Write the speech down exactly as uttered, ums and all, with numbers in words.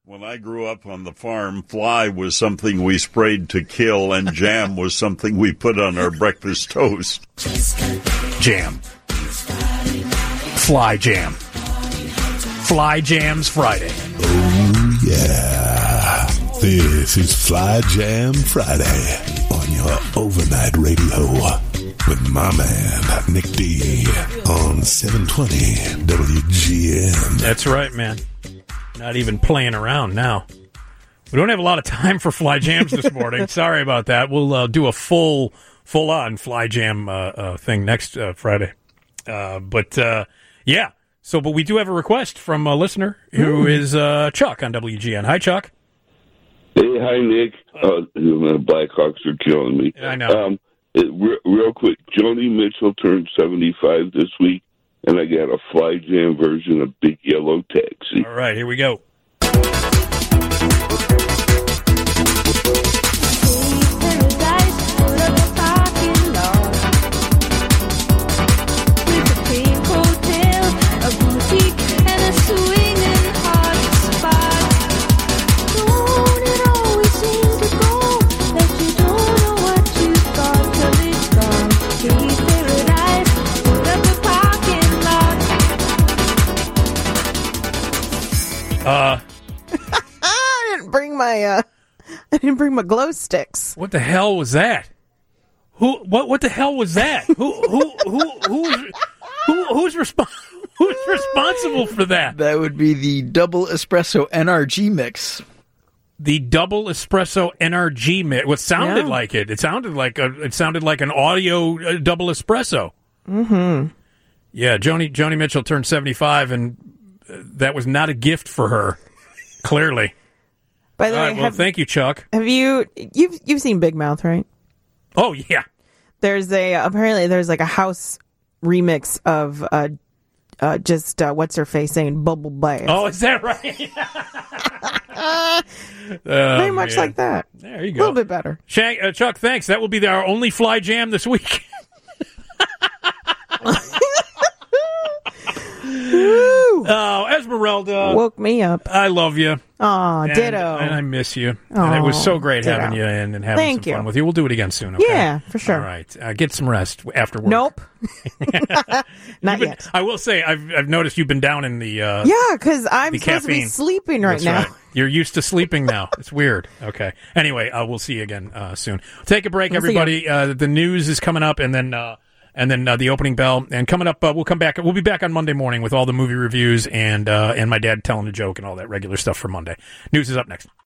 When I grew up on the farm, fly was something we sprayed to kill, and jam was something we put on our breakfast toast. Jam. Fly jam. Fly Jams Friday. Oh, yeah. This is Fly Jam Friday on your overnight radio with my man, Nick D, on seven twenty W G N. That's right, man. Not even playing around now. We don't have a lot of time for Fly Jams this morning. Sorry about that. We'll uh, do a full, full-on Fly Jam uh, uh, thing next uh, Friday. Uh, but, uh, yeah. So, but we do have a request from a listener who mm. is uh, Chuck on W G N. Hi, Chuck. Hey, hi, Nick. Uh, the Blackhawks are killing me. I know. Um, it, re- real quick, Joni Mitchell turned seventy-five this week, and I got a Fly Jam version of Big Yellow Taxi. All right, here we go. Uh, I didn't bring my uh, I didn't bring my glow sticks. What the hell was that? Who? What? What the hell was that? Who? Who? Who? Who's? Who? Who's resp- Who's responsible for that? That would be the double espresso N R G mix. The double espresso N R G mix. What sounded Yeah. like it? It sounded like a. It sounded like an audio uh, double espresso. Mm-hmm. Yeah, Joni Joni Mitchell turned seventy-five, and that was not a gift for her. Clearly. By the All way, right, well, have, thank you, Chuck. have you you've you've seen Big Mouth, right? Oh yeah. There's a apparently there's like a house remix of uh, uh just uh, what's her face saying bubble bath. Oh, is that right? uh, Oh, very much man. like that. There you A go. little bit better. Shank, uh, Chuck, thanks. That will be our only Fly Jam this week. Oh, Esmeralda. Woke me up. I love you. Aw, And- ditto. And I miss you. and it was so great ditto. having you in and having Thank some fun you. with you. We'll do it again soon, okay? Yeah, for sure. All right. Uh, get some rest after work. Nope. Not Been- yet. I will say, I've, I've noticed you've been down in the... Uh, Yeah, because I'm the supposed to be caffeine. sleeping right That's now. right. You're used to sleeping now. It's weird. Okay. Anyway, uh, we'll see you again uh, soon. Take a break, We'll see everybody. Uh, the news is coming up, and then uh, and then uh, the opening bell. And coming up, uh, we'll come back. We'll be back on Monday morning with all the movie reviews and uh, and my dad telling a joke and all that regular stuff for Monday. News is up next.